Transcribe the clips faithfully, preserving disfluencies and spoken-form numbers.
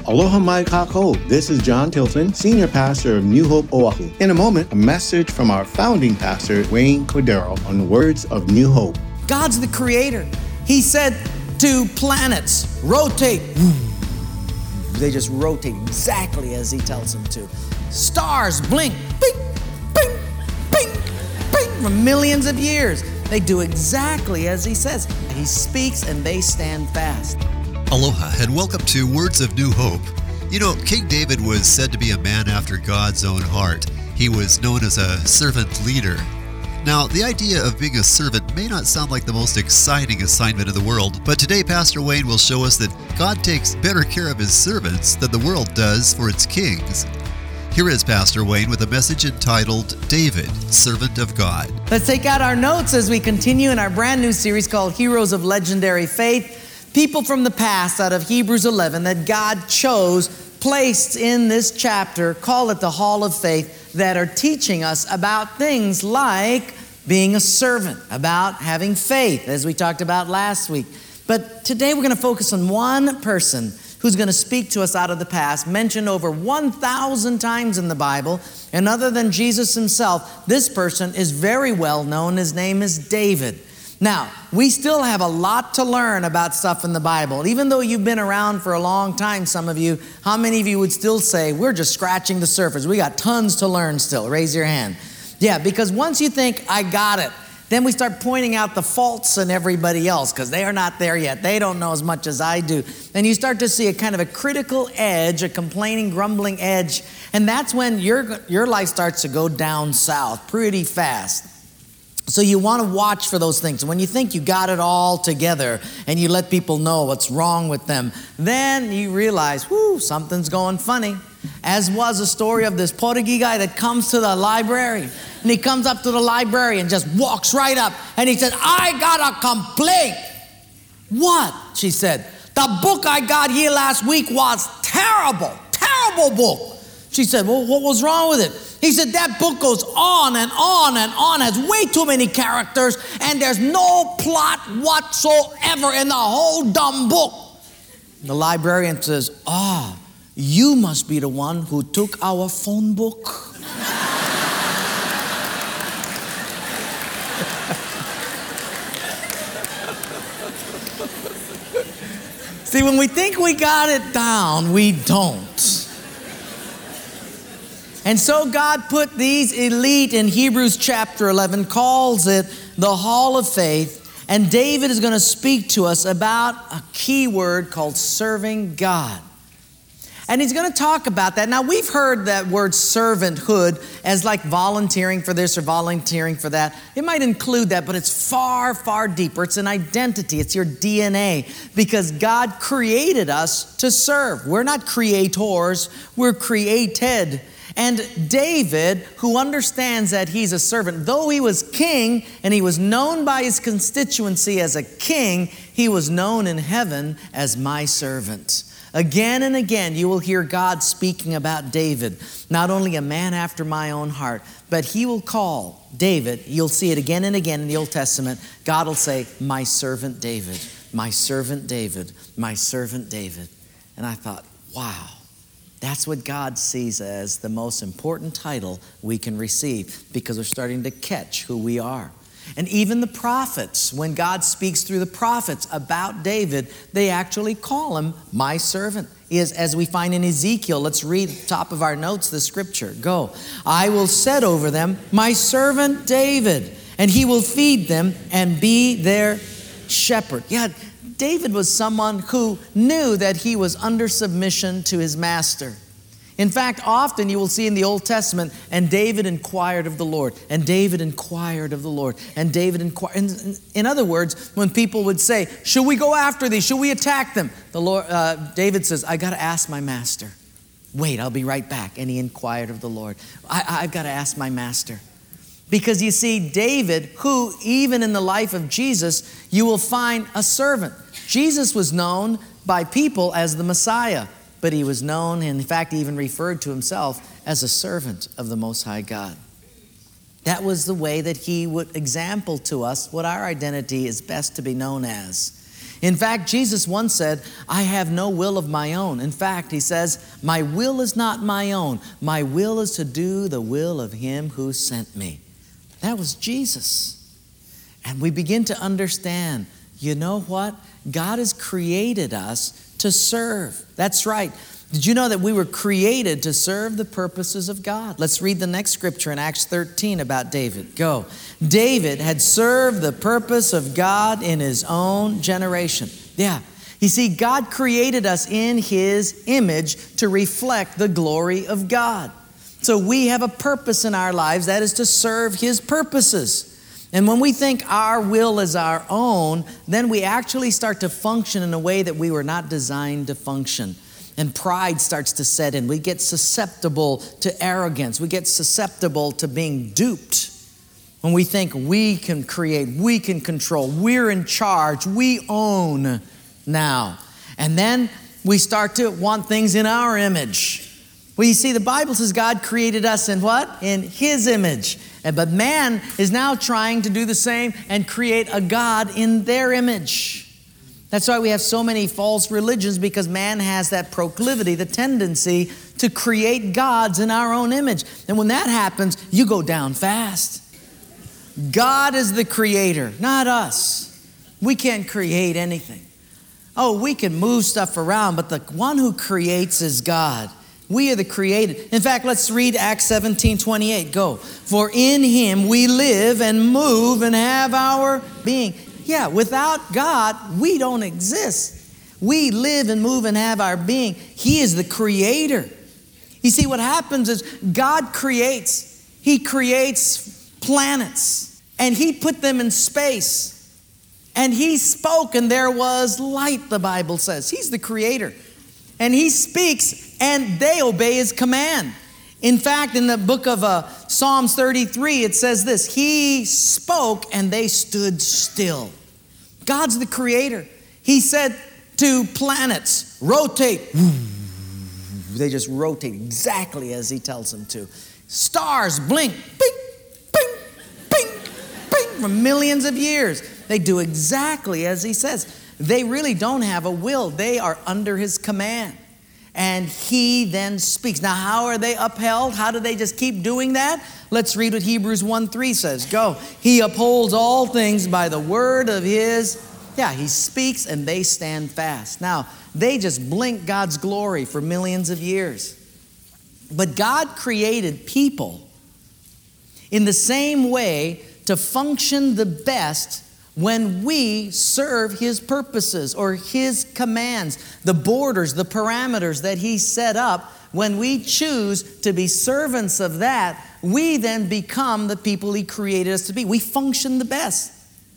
Aloha mai kākou. This is John Tilton, Senior Pastor of New Hope, Oahu. In a moment, a message from our founding pastor, Wayne Cordero, on the words of New Hope. God's the creator. He said to planets, rotate. They just rotate exactly as he tells them to. Stars blink, bing, bing, bing, bing, for millions of years. They do exactly as he says. He speaks and they stand fast. Aloha and welcome to Words of New Hope. You know, King David was said to be a man after God's own heart. He was known as a servant leader. Now, the idea of being a servant may not sound like the most exciting assignment in the world, but today Pastor Wayne will show us that God takes better care of his servants than the world does for its kings. Here is Pastor Wayne with a message entitled, David, Servant of God. Let's take out our notes as we continue in our brand new series called Heroes of Legendary Faith. People from the past out of Hebrews eleven that God chose, placed in this chapter, call it the Hall of Faith, that are teaching us about things like being a servant, about having faith, as we talked about last week. But today we're going to focus on one person who's going to speak to us out of the past, mentioned over one thousand times in the Bible. And other than Jesus himself, this person is very well known. His name is David. Now, we still have a lot to learn about stuff in the Bible. Even though you've been around for a long time, some of you, how many of you would still say, we're just scratching the surface? We got tons to learn still. Raise your hand. Yeah, because once you think, I got it, then we start pointing out the faults in everybody else because they are not there yet. They don't know as much as I do. And you start to see a kind of a critical edge, a complaining, grumbling edge. And that's when your, your life starts to go down south pretty fast. So you want to watch for those things. When you think you got it all together and you let people know what's wrong with them, then you realize, whoo, something's going funny. As was the story of this Portuguese guy that comes to the library. And he comes up to the library and just walks right up. And he said, I got a complaint. What? She said, the book I got here last week was terrible, terrible book. She said, well, what was wrong with it? He said, that book goes on and on and on, has way too many characters, and there's no plot whatsoever in the whole dumb book. The librarian says, ah, oh, you must be the one who took our phone book. See, when we think we got it down, we don't. And so God put these elite in Hebrews chapter eleven, calls it the Hall of Faith. And David is going to speak to us about a key word called serving God. And he's going to talk about that. Now, we've heard that word servanthood as like volunteering for this or volunteering for that. It might include that, but it's far, far deeper. It's an identity. It's your D N A because God created us to serve. We're not creators. We're created. And David, who understands that he's a servant, though he was king and he was known by his constituency as a king, he was known in heaven as my servant. Again and again, you will hear God speaking about David, not only a man after my own heart, but he will call David. You'll see it again and again in the Old Testament. God will say, my servant David, my servant David, my servant David. And I thought, wow. That's what God sees as the most important title we can receive because we're starting to catch who we are. And even the prophets, when God speaks through the prophets about David, they actually call him my servant. Is as we find in Ezekiel, let's read top of our notes the scripture. Go. I will set over them my servant David, and he will feed them and be their shepherd. Yeah. David was someone who knew that he was under submission to his master. In fact, often you will see in the Old Testament, and David inquired of the Lord, and David inquired of the Lord, and David inquired. In, in other words, when people would say, should we go after these? Should we attack them? The Lord, uh, David says, I got to ask my master. Wait, I'll be right back. And he inquired of the Lord. I, I've got to ask my master. Because you see, David, who even in the life of Jesus, you will find a servant. Jesus was known by people as the Messiah, but he was known, and in fact, he even referred to himself as a servant of the Most High God. That was the way that he would example to us what our identity is best to be known as. In fact, Jesus once said, I have no will of my own. In fact, he says, my will is not my own. My will is to do the will of him who sent me. That was Jesus. And we begin to understand, you know what? God has created us to serve. That's right. Did you know that we were created to serve the purposes of God? Let's read the next scripture in Acts thirteen about David. Go. David had served the purpose of God in his own generation. Yeah. You see, God created us in his image to reflect the glory of God. So we have a purpose in our lives, that is to serve his purposes. And when we think our will is our own, then we actually start to function in a way that we were not designed to function. And pride starts to set in. We get susceptible to arrogance. We get susceptible to being duped. When we think we can create, we can control, we're in charge, we own now. And then we start to want things in our image. Well, you see, the Bible says God created us in what? In his image. But man is now trying to do the same and create a God in their image. That's why we have so many false religions, because man has that proclivity, the tendency to create gods in our own image. And when that happens, you go down fast. God is the creator, not us. We can't create anything. Oh, we can move stuff around, but the one who creates is God. We are the created. In fact, let's read Acts seventeen twenty-eight. Go. For in him we live and move and have our being. Yeah, without God, we don't exist. We live and move and have our being. He is the creator. You see, what happens is God creates. He creates planets, and he put them in space. And he spoke, and there was light, the Bible says. He's the creator. And he speaks, and they obey his command. In fact, in the book of uh, Psalms thirty-three, it says this: he spoke and they stood still. God's the creator. He said to planets, rotate. They just rotate exactly as he tells them to. Stars blink, bing, bing, bing, bing, for millions of years. They do exactly as he says. They really don't have a will. They are under his command. And he then speaks. Now, how are they upheld? How do they just keep doing that? Let's read what Hebrews one three says. Go. He upholds all things by the word of his. Yeah, he speaks and they stand fast. Now, they just blink God's glory for millions of years. But God created people in the same way to function the best when we serve his purposes or his commands, the borders, the parameters that he set up. When we choose to be servants of that, we then become the people he created us to be. We function the best.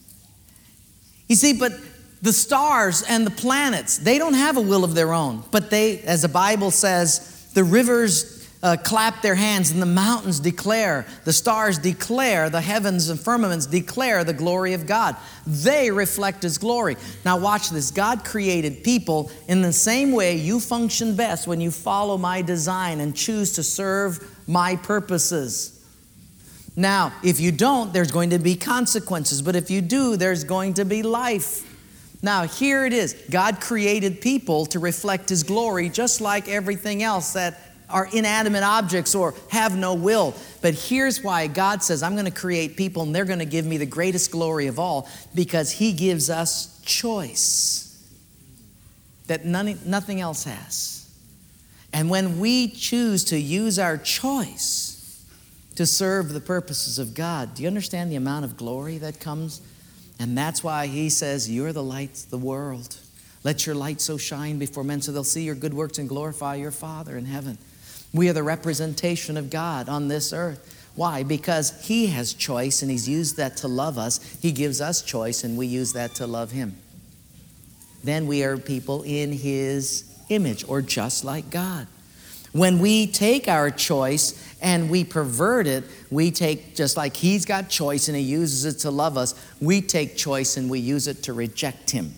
You see, but the stars and the planets, they don't have a will of their own. But they, as the Bible says, the rivers Uh, clap their hands and the mountains declare, the stars declare, the heavens and firmaments declare the glory of God. They reflect his glory. Now watch this. God created people in the same way you function best when you follow my design and choose to serve my purposes. Now, if you don't, there's going to be consequences. But if you do, there's going to be life. Now, here it is. God created people to reflect his glory, just like everything else that are inanimate objects or have no will. But here's why God says, I'm going to create people and they're going to give me the greatest glory of all, because he gives us choice that none, nothing else has. And when we choose to use our choice to serve the purposes of God, do you understand the amount of glory that comes? And that's why he says, you're the light of the world. Let your light so shine before men so they'll see your good works and glorify your Father in heaven. We are the representation of God on this earth. Why? Because he has choice and he's used that to love us. He gives us choice and we use that to love him. Then we are people in his image, or just like God. When we take our choice and we pervert it, we take, just like he's got choice and he uses it to love us, we take choice and we use it to reject him.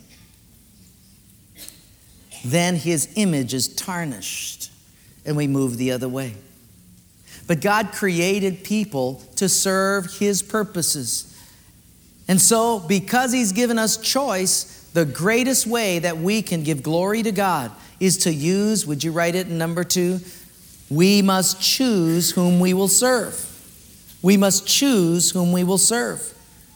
Then his image is tarnished and we move the other way. But God created people to serve his purposes. And so, because he's given us choice, the greatest way that we can give glory to God is to use, would you write it in number two? We must choose whom we will serve. We must choose whom we will serve.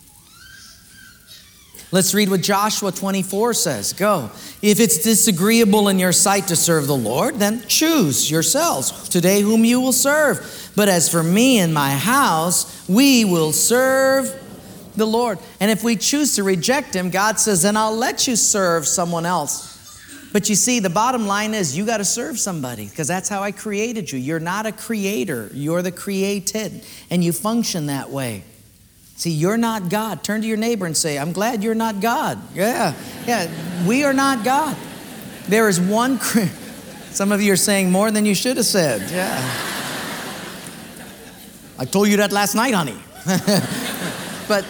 Let's read what Joshua twenty-four says. Go. If it's disagreeable in your sight to serve the Lord, then choose yourselves today whom you will serve. But as for me and my house, we will serve the Lord. And if we choose to reject him, God says, then I'll let you serve someone else. But you see, the bottom line is you got to serve somebody because that's how I created you. You're not a creator. You're the created. And you function that way. See, you're not God. Turn to your neighbor and say, I'm glad you're not God. Yeah, yeah. We are not God. There is one. Cre- Some of you are saying more than you should have said. Yeah. I told you that last night, honey. but,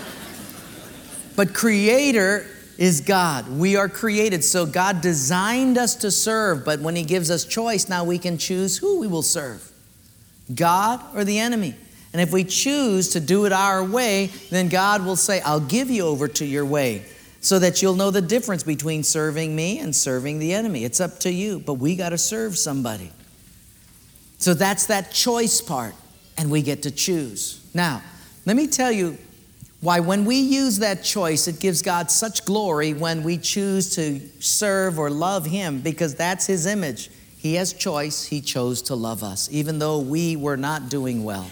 but creator is God. We are created. So God designed us to serve. But when he gives us choice, now we can choose who we will serve. God or the enemy. And if we choose to do it our way, then God will say, I'll give you over to your way so that you'll know the difference between serving me and serving the enemy. It's up to you, but we got to serve somebody. So that's that choice part, and we get to choose. Now, let me tell you why when we use that choice, it gives God such glory when we choose to serve or love him, because that's his image. He has choice. He chose to love us, even though we were not doing well.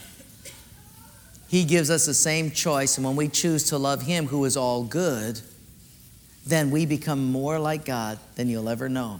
He gives us the same choice, and when we choose to love him who is all good, then we become more like God than you'll ever know.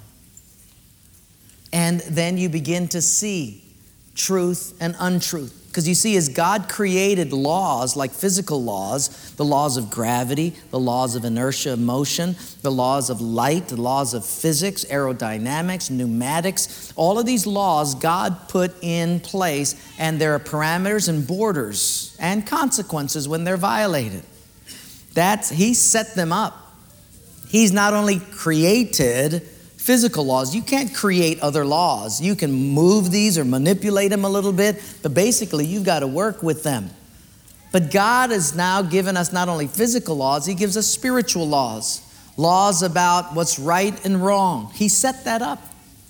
And then you begin to see truth and untruth. Because you see, as God created laws like physical laws, the laws of gravity, the laws of inertia of motion, the laws of light, the laws of physics, aerodynamics, pneumatics, all of these laws God put in place, and there are parameters and borders and consequences when they're violated. That's, he set them up. He's not only created physical laws. You can't create other laws. You can move these or manipulate them a little bit, but basically you've got to work with them. But God has now given us not only physical laws, he gives us spiritual laws. Laws about what's right and wrong. He set that up.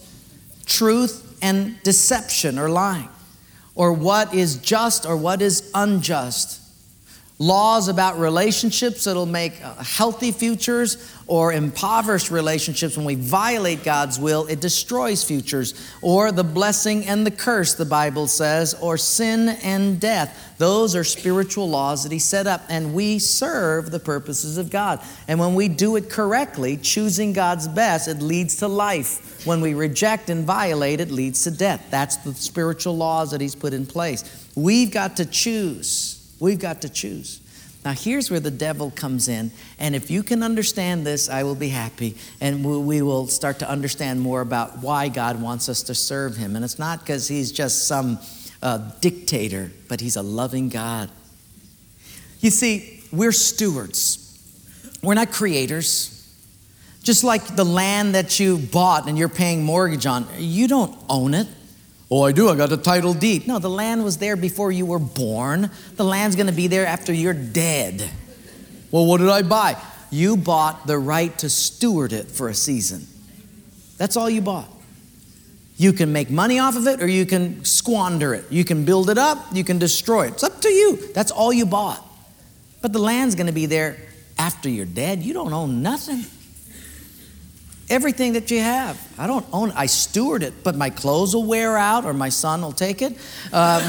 Truth and deception or lying. Or what is just or what is unjust. Laws about relationships that'll make healthy futures or impoverish relationships. When we violate God's will, it destroys futures. Or the blessing and the curse, the Bible says, or sin and death. Those are spiritual laws that he set up, and we serve the purposes of God. And when we do it correctly, choosing God's best, it leads to life. When we reject and violate, it leads to death. That's the spiritual laws that he's put in place. We've got to choose. We've got to choose. Now, here's where the devil comes in. And if you can understand this, I will be happy. And we will start to understand more about why God wants us to serve him. And it's not because he's just some uh, dictator, but he's a loving God. You see, we're stewards. We're not creators. Just like the land that you bought and you're paying mortgage on, you don't own it. Oh, I do. I got a title deed. No, the land was there before you were born. The land's going to be there after you're dead. Well, what did I buy? You bought the right to steward it for a season. That's all you bought. You can make money off of it or you can squander it. You can build it up. You can destroy it. It's up to you. That's all you bought. But the land's going to be there after you're dead. You don't own nothing. Everything that you have. I don't own it. I steward it, but my clothes will wear out or my son will take it. Uh,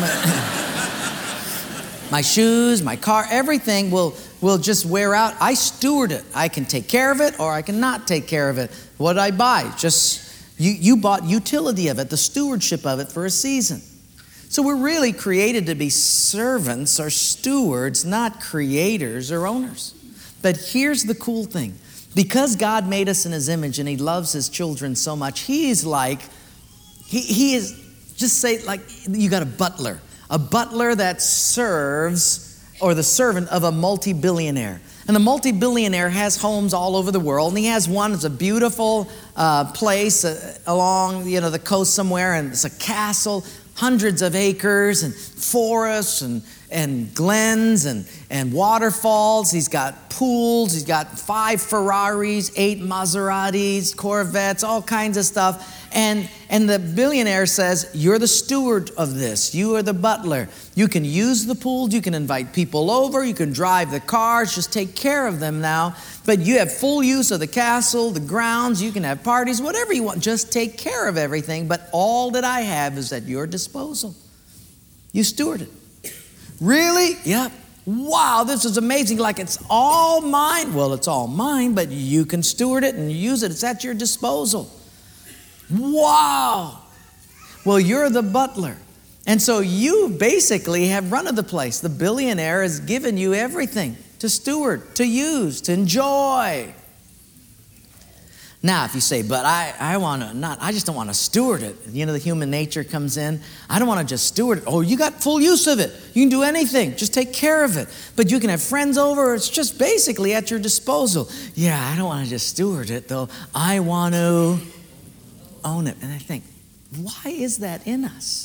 my, my shoes, my car, everything will, will just wear out. I steward it. I can take care of it or I can not take care of it. What did I buy? Just, you, you bought utility of it, the stewardship of it for a season. So we're really created to be servants or stewards, not creators or owners. But here's the cool thing. Because God made us in his image and he loves his children so much, he's like, he, he is, just say like, you got a butler. A butler that serves, or the servant of a multi-billionaire. And the multi-billionaire has homes all over the world. And he has one that's a beautiful uh, place uh, along you know, the coast somewhere. And it's a castle, hundreds of acres and forests and and glens and, and waterfalls. He's got pools. He's got five Ferraris, eight Maseratis, Corvettes, all kinds of stuff. And, and the billionaire says, you're the steward of this. You are the butler. You can use the pools. You can invite people over. You can drive the cars. Just take care of them now. But you have full use of the castle, the grounds. You can have parties, whatever you want. Just take care of everything. But all that I have is at your disposal. You steward it. Really? Yep. Wow, this is amazing. Like it's all mine. Well, it's all mine, but you can steward it and use it. It's at your disposal. Wow. Well, you're the butler. And so you basically have run of the place. The billionaire has given you everything to steward, to use, to enjoy. Now, if you say, but I, I want to not, I just don't want to steward it. You know, the human nature comes in. I don't want to just steward it. Oh, you got full use of it. You can do anything. Just take care of it. But you can have friends over. It's just basically at your disposal. Yeah, I don't want to just steward it, though. I want to own it. And I think, why is that in us?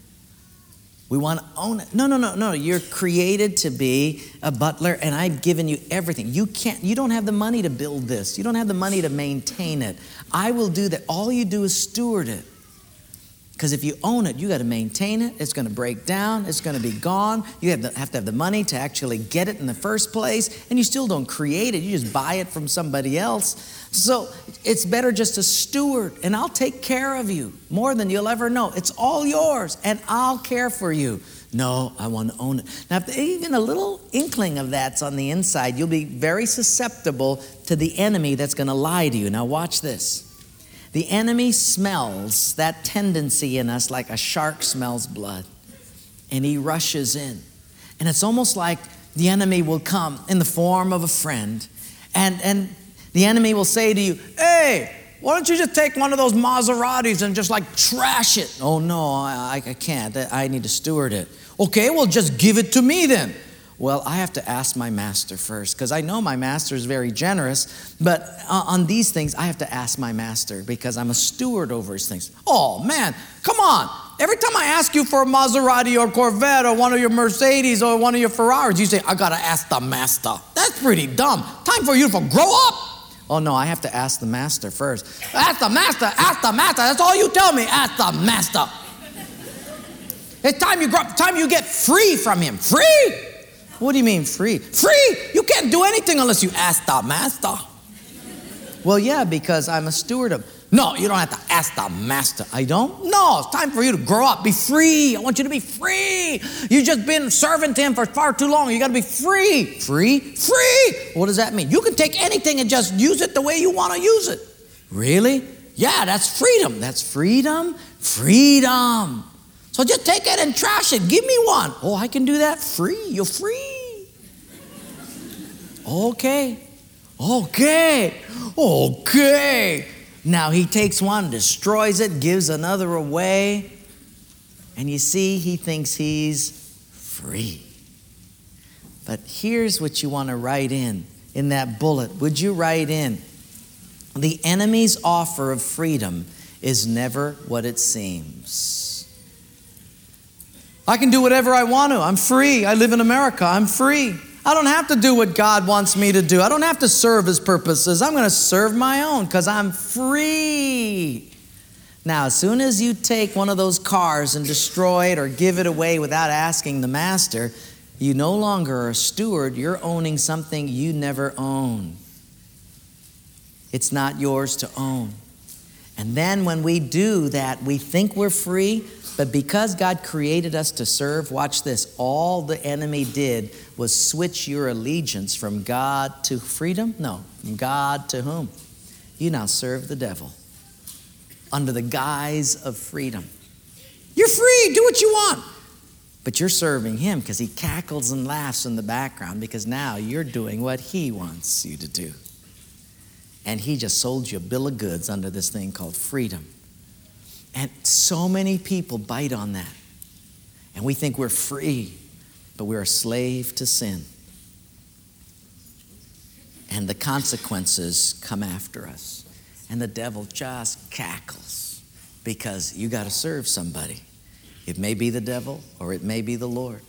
We want to own it. No, no, no, no. You're created to be a butler, and I've given you everything. You can't, you don't have the money to build this. You don't have the money to maintain it. I will do that. All you do is steward it. Because if you own it, you got to maintain it. It's going to break down. It's going to be gone. You have to, have to have the money to actually get it in the first place, and you still don't create it. You just buy it from somebody else. So it's better just to steward, and I'll take care of you more than you'll ever know. It's all yours, and I'll care for you. No, I want to own it. Now, if even a little inkling of that's on the inside, you'll be very susceptible to the enemy that's going to lie to you. Now, watch this. The enemy smells that tendency in us like a shark smells blood, and he rushes in. And it's almost like the enemy will come in the form of a friend, and, and the enemy will say to you, hey, why don't you just take one of those Maseratis and just like trash it? Oh, no, I, I can't. I need to steward it. Okay, well, just give it to me then. Well, I have to ask my master first, because I know my master is very generous, but on these things, I have to ask my master because I'm a steward over his things. Oh, man, come on. Every time I ask you for a Maserati or Corvette or one of your Mercedes or one of your Ferraris, you say, I got to ask the master. That's pretty dumb. Time for you to grow up. Oh, no, I have to ask the master first. Ask the master, ask the master. That's all you tell me, ask the master. It's time you grow up, time you get free from him. Free? What do you mean free? Free! You can't do anything unless you ask the master. Well, yeah, because I'm a steward of. No, you don't have to ask the master. I don't? No, it's time for you to grow up. Be free. I want you to be free. You've just been serving to him for far too long. You got to be free. Free? Free! What does that mean? You can take anything and just use it the way you want to use it. Really? Yeah, that's freedom. That's freedom? Freedom. So just take it and trash it. Give me one. Oh, I can do that? Free? You're free. Okay. Okay. Okay. Now he takes one, destroys it, gives another away. And you see, he thinks he's free. But here's what you want to write in, in that bullet. Would you write in? The enemy's offer of freedom is never what it seems. I can do whatever I want to. I'm free. I live in America. I'm free. I don't have to do what God wants me to do. I don't have to serve his purposes. I'm going to serve my own because I'm free. Now, as soon as you take one of those cars and destroy it or give it away without asking the master, you no longer are a steward. You're owning something you never owned. It's not yours to own. And then when we do that, we think we're free. But because God created us to serve, watch this, all the enemy did was switch your allegiance from God to freedom? No, from God to whom? You now serve the devil under the guise of freedom. You're free, do what you want. But you're serving him because he cackles and laughs in the background because now you're doing what he wants you to do. And he just sold you a bill of goods under this thing called freedom. And so many people bite on that. And we think we're free, but we're a slave to sin. And the consequences come after us. And the devil just cackles because you got to serve somebody. It may be the devil or it may be the Lord.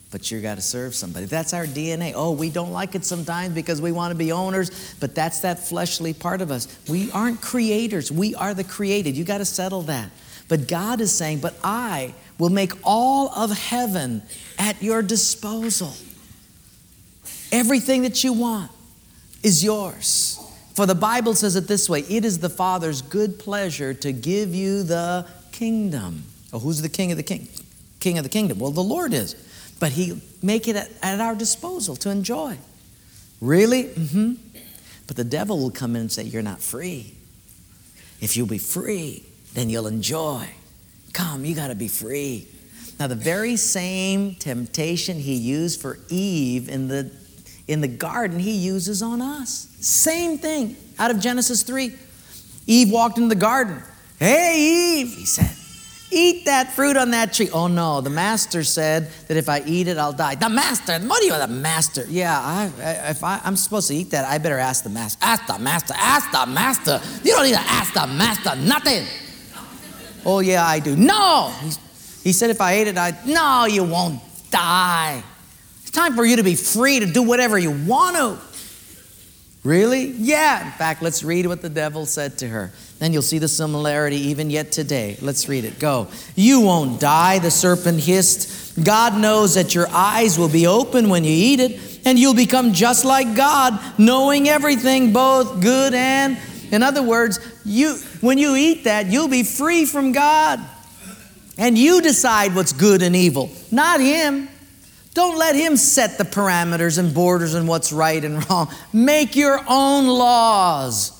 but you got to serve somebody. That's our D N A. Oh, we don't like it sometimes because we want to be owners, but that's that fleshly part of us. We aren't creators. We are the created. You got to settle that. But God is saying, but I will make all of heaven at your disposal. Everything that you want is yours. For the Bible says it this way, it is the Father's good pleasure to give you the kingdom. Oh, who's the king of the king? King of the kingdom? Well, the Lord is. But He'll make it at, at our disposal to enjoy. Really? Mm-hmm. But the devil will come in and say, you're not free. If you'll be free, then you'll enjoy. Come, you got to be free. Now, the very same temptation he used for Eve in the, in the garden, he uses on us. Same thing out of Genesis three. Eve walked into the garden. Hey, Eve, he said, eat that fruit on that tree. Oh, no, the master said that if I eat it, I'll die. The master, what are you, the master? Yeah, I, I, if I, I'm supposed to eat that, I better ask the master. Ask the master, ask the master. You don't need to ask the master nothing. Oh, yeah, I do. No, he, he said if I ate it, I'd, no, you won't die. It's time for you to be free to do whatever you want to. Really? Yeah. In fact, let's read what the devil said to her. Then you'll see the similarity even yet today. Let's read it. Go. You won't die, the serpent hissed. God knows that your eyes will be open when you eat it, and you'll become just like God, knowing everything, both good and... In other words, you when you eat that, you'll be free from God. And you decide what's good and evil, not Him. Don't let Him set the parameters and borders and what's right and wrong. Make your own laws.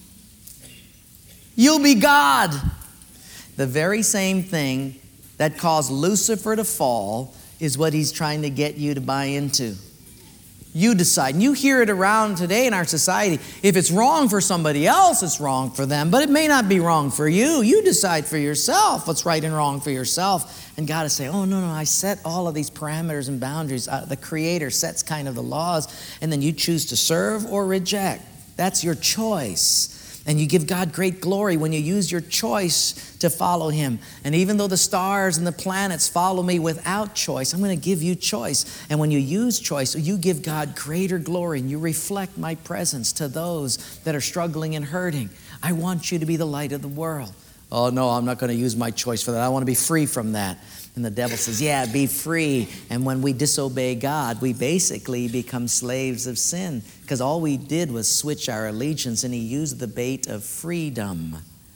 You'll be God. The very same thing that caused Lucifer to fall is what he's trying to get you to buy into. You decide. And you hear it around today in our society. If it's wrong for somebody else, it's wrong for them. But it may not be wrong for you. You decide for yourself what's right and wrong for yourself. And God is saying, oh, no, no, I set all of these parameters and boundaries. Uh, the Creator sets kind of the laws. And then you choose to serve or reject. That's your choice. And you give God great glory when you use your choice to follow Him. And even though the stars and the planets follow me without choice, I'm going to give you choice. And when you use choice, you give God greater glory and you reflect my presence to those that are struggling and hurting. I want you to be the light of the world. Oh, no, I'm not going to use my choice for that. I want to be free from that. And the devil says, yeah, be free. And when we disobey God, we basically become slaves of sin because all we did was switch our allegiance, and he used the bait of freedom.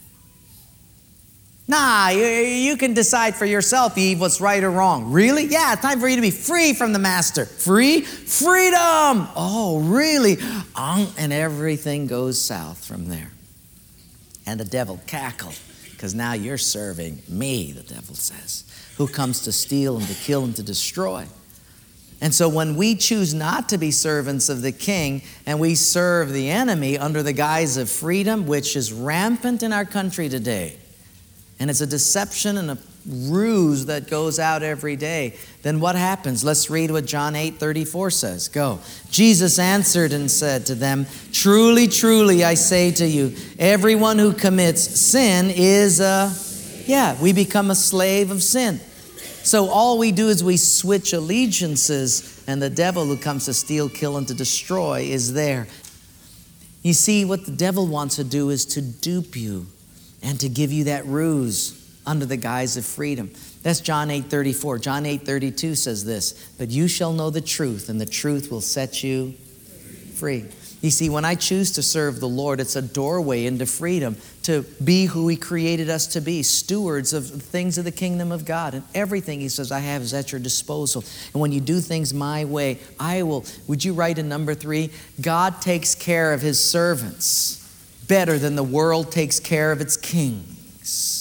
Nah, you, you can decide for yourself, Eve, what's right or wrong. Really? Yeah, it's time for you to be free from the master. Free? Freedom! Oh, really? And everything goes south from there. And the devil cackled because now you're serving me, the devil says, who comes to steal and to kill and to destroy. And so when we choose not to be servants of the king and we serve the enemy under the guise of freedom, which is rampant in our country today, and it's a deception and a ruse that goes out every day, then what happens? Let's read what John eight thirty-four says. Go. Jesus answered and said to them, truly, truly, I say to you, everyone who commits sin is a... Yeah, we become a slave of sin. So all we do is we switch allegiances, and the devil who comes to steal, kill, and to destroy is there. You see, what the devil wants to do is to dupe you and to give you that ruse under the guise of freedom. That's John eight thirty-four. John eight thirty-two says this, but you shall know the truth, and the truth will set you free. You see, when I choose to serve the Lord, it's a doorway into freedom, to be who He created us to be, stewards of things of the kingdom of God. And everything He says I have is at your disposal. And when you do things my way, I will. Would you write in number three? God takes care of His servants better than the world takes care of its kings.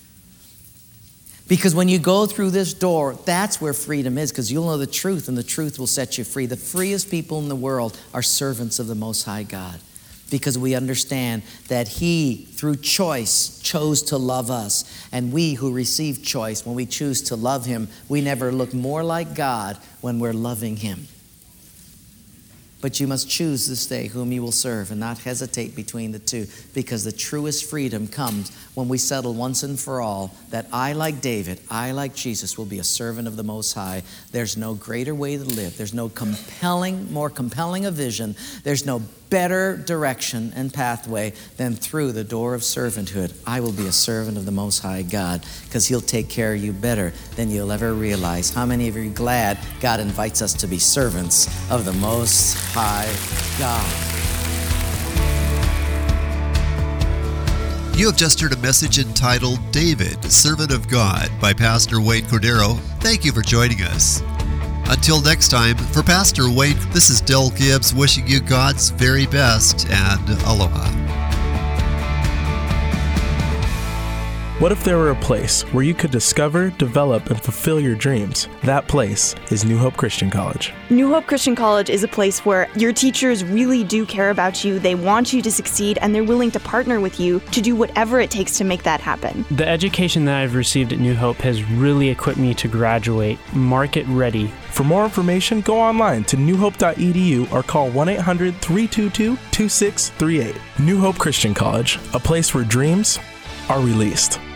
Because when you go through this door, that's where freedom is, because you'll know the truth, and the truth will set you free. The freest people in the world are servants of the Most High God, because we understand that He, through choice, chose to love us. And we who receive choice, when we choose to love Him, we never look more like God when we're loving Him. But you must choose this day whom you will serve and not hesitate between the two, because the truest freedom comes when we settle once and for all that I, like David, I, like Jesus, will be a servant of the Most High. There's no greater way to live. There's no compelling, more compelling a vision. There's no better direction and pathway than through the door of servanthood. I will be a servant of the Most High God, because He'll take care of you better than you'll ever realize. How many of you are glad God invites us to be servants of the Most High God? You have just heard a message entitled David, Servant of God by Pastor Wayne Cordero. Thank you for joining us. Until next time, for Pastor Wayne, this is Del Gibbs wishing you God's very best and aloha. What if there were a place where you could discover, develop, and fulfill your dreams? That place is New Hope Christian College. New Hope Christian College is a place where your teachers really do care about you, they want you to succeed, and they're willing to partner with you to do whatever it takes to make that happen. The education that I've received at New Hope has really equipped me to graduate market ready. For more information, go online to new hope dot e d u or call one eight hundred, three two two, two six three eight. New Hope Christian College, a place where dreams are released.